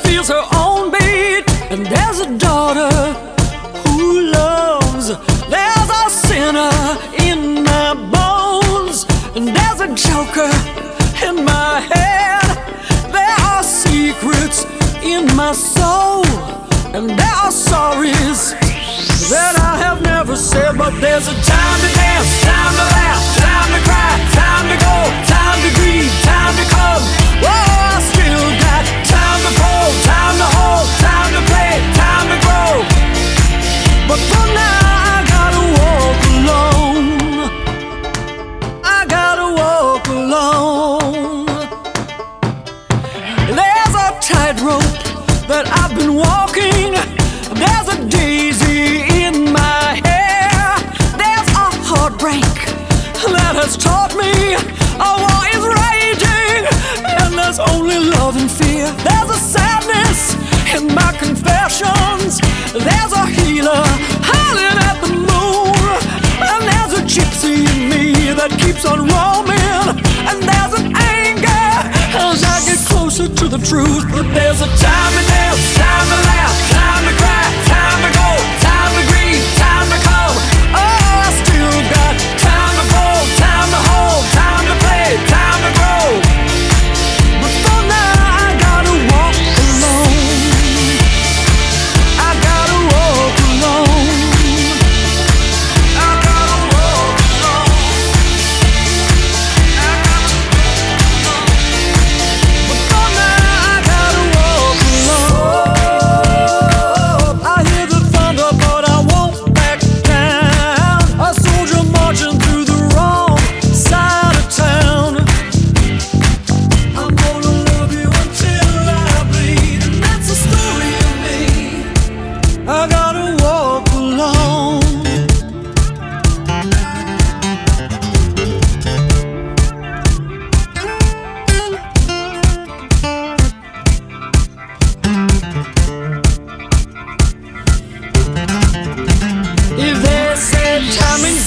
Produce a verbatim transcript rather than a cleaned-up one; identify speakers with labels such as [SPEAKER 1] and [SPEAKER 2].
[SPEAKER 1] feels her own beat, and there's a daughter who loves. There's a sinner in my bones, and there's a joker in my head. There are secrets in my soul, and there are sorries that I have never said. But there's a time to dance, time to laugh, time to cry, time to go, time to grieve, time to come. Oh, I still got time to pull, time to hold, time to play, time to grow. But for now I gotta walk alone. I gotta walk alone. There's a tightrope that I've been walking. There's a daisy in my hair. There's a heartbreak that has taught me a war is raging, and there's only love and fear. There's a sadness in my confessions. There's a healer howling at the moon, and there's a gypsy in me that keeps on roaming, and there's an anger as I get closer to the truth. But there's a time to dance, time to laugh, time to cry, time to go, time to grieve, time to come. Oh, I still got time to fold, time to hold, time to play, time to grow. But for now I gotta walk alone. I gotta walk alone. I gotta walk alone. I gotta walk alone. But for now I gotta walk alone. I hear the thunder, but I won't back down. A soldier marching through the wrong side of town. I'm gonna love you until I bleed, and that's the story of me. I gotta walk alone. If they said time and